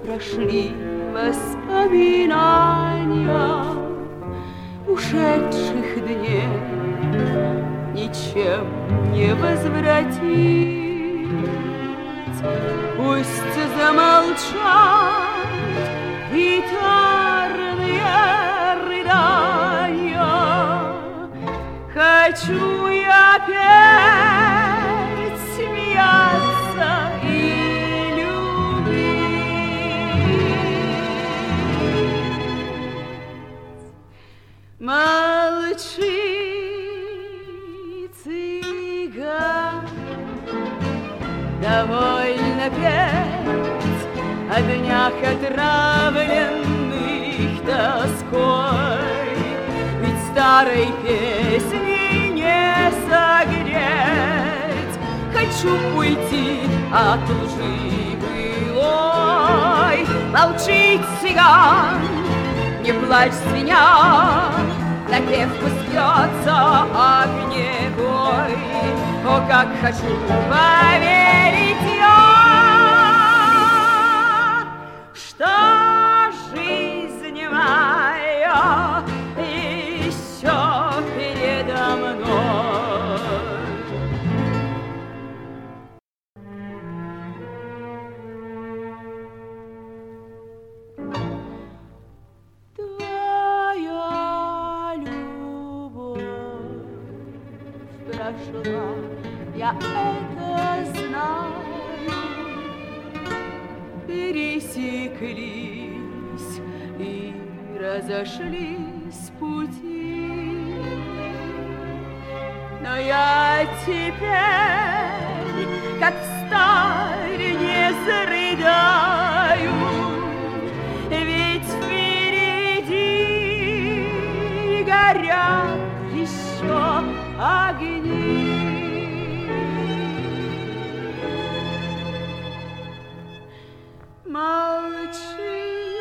прошли воспоминания ушедших дней, ничем не возвратить. Пусть замолчат гитарные рыдания. Хочу я опять смеяться и любить. Молчи, цыган, довольно петь о днях, отравленных тоской. Ведь старой песни не согреть. Хочу уйти от лжи былой. Молчи, цыган, не плачь, свинья, напев пусть льется огневой. О, как хочу поверить я, что жизнь моя еще передо мной. Твоя любовь прошла, я это знаю. Пересеклись и разошлись пути. Но я теперь, как встарь, не зарыдаю, ведь впереди горят еще огни. Молчи,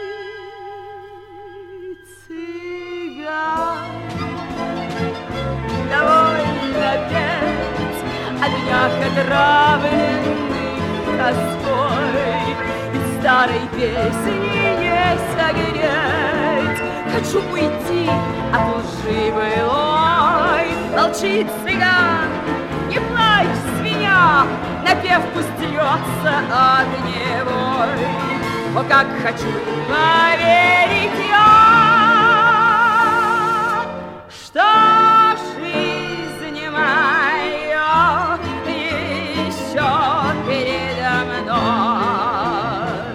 цыган, довольно петь о днях, отравленных тоской. Ведь старой песни не согреть. Хочу уйти от лжи былой. Молчи, цыган, не плачь, свинья, напев пусть льется огневой. О, как хочу поверить я, что жизнь моя еще передо мной.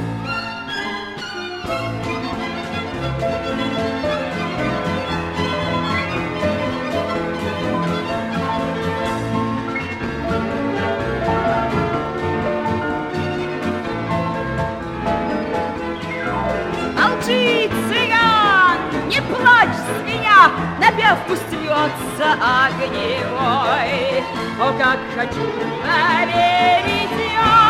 Молчи, цыган, не плачь, свинья, напев пусть льется огневой. О, как хочу поверить я,